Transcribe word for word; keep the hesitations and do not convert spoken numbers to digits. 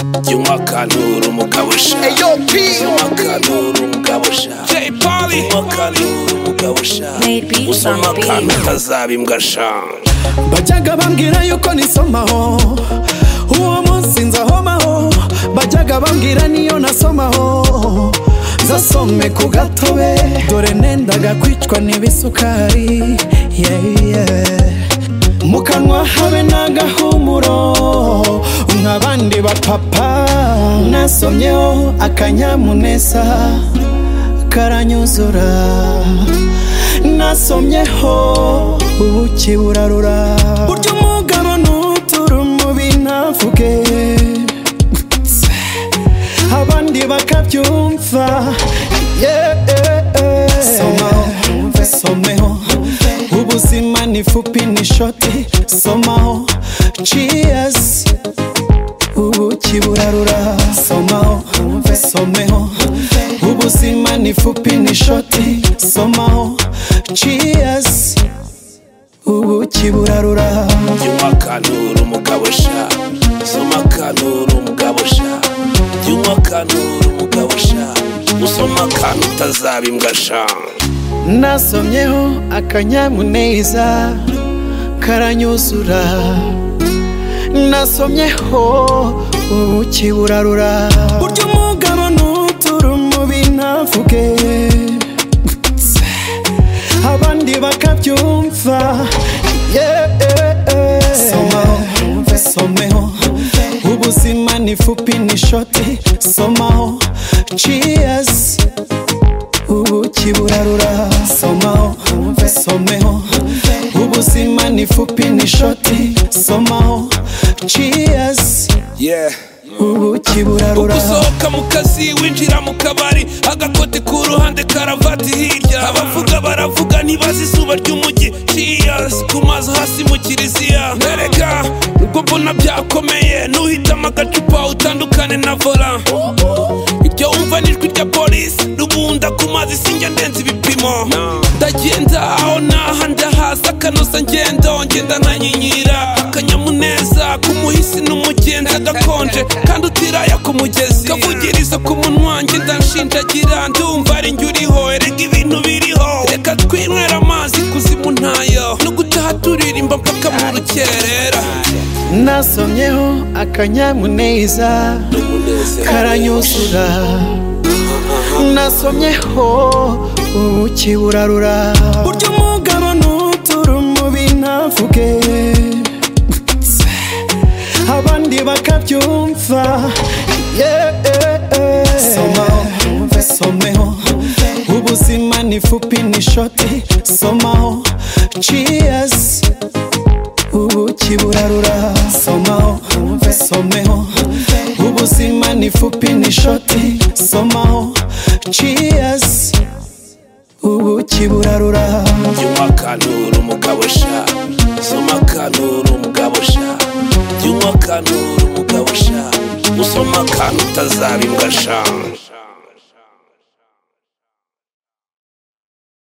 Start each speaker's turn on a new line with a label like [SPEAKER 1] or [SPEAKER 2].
[SPEAKER 1] Juma Kanuru Mugabusha
[SPEAKER 2] Ayo P
[SPEAKER 1] Juma Kanuru Mugabusha J Polly Juma Kanuru Mugabusha Usoma Kanu tazabimbwa shanje
[SPEAKER 2] Bajaga bambwira yuko nisomaho uwo munsi nzahomaho Bajaga bambwira niyo nasomaho Zasome ku gatobe dore nendaga kwicwa n'ibisukari yeah yeah Mukanwa habe n'agahumuro nk'abandi bapapa Nasomyeho akanyamuneza karanyuzura Nasomyeho ubuki burarura burya umugabo nutura umubi ntavuge abandi bakabyumva yeah, yeah, yeah. Somaho someho ubuzima ni fupi ni shoti somaho cheers ubuki burarura somaho someho ubuzima ni fupi ni shoti somaho cheers ubuki burarura
[SPEAKER 1] Juma Kanuru Mugabusha Soma Kanuru Mugabusha Juma Kanuru Mugabusha Usoma Kanu tazabimbwa shanje
[SPEAKER 2] Nasomyeho akanyamuneza karanyuzura Nasomyeho ubuki burarura burya umugabo nutura umubi ntavuge abandi bakabyumva yeah, yeah, yeah. Somaho someho ubuzima ni fupi ni shoti somaho cheers ubuki burarura somaho someho ubuzima ni fupi ni shoti somaho cheers
[SPEAKER 1] yeah
[SPEAKER 2] ubuki burarura
[SPEAKER 1] ugusohoka mu kazi winjira mu kabari agakote ku ruhande karavati hirya abavuga baravuga ntibazi izuba ry'umujyi cheers ku mazi hasi mu kiliziya erega ubwo mbona byakomeye nuhitamo agacupa utandukane na vola iryo wumva nijwi rya polisi rubunda ku mazi sinjya ndenze ibipimo ndagenda aho naha ndahaza akanoza ngendo ngenda nkanyinyira akanyamuneza kumuhisi n'umugenzi agakonje kandi utiraya ku mugezi kavugiriza ku munwa ngenda nshinjagira ndumva ari njye uriho erega ibintu biriho reka twinywera amazi kuzimu ntayo no gutaha turirimba mpaka mu rukerera
[SPEAKER 2] Nasomyeho akanyamuneza karanyuzura Nasomyeho ubuki burarura burya umugabo nutura umubi ntavuge abandi bakabyumva yeah, yeah, yeah. Somaho someho ubuzima ni fupi ni shoti somaho cheers ubuki burarura somaho someho ubuzima ni fupi ni shoti somaho cheers ubuki burarura
[SPEAKER 1] Juma Kanuru Mugabusha Soma Kanuru Mugabusha Juma Kanuru Mugabusha Usoma Kanu tazabimbwa shanje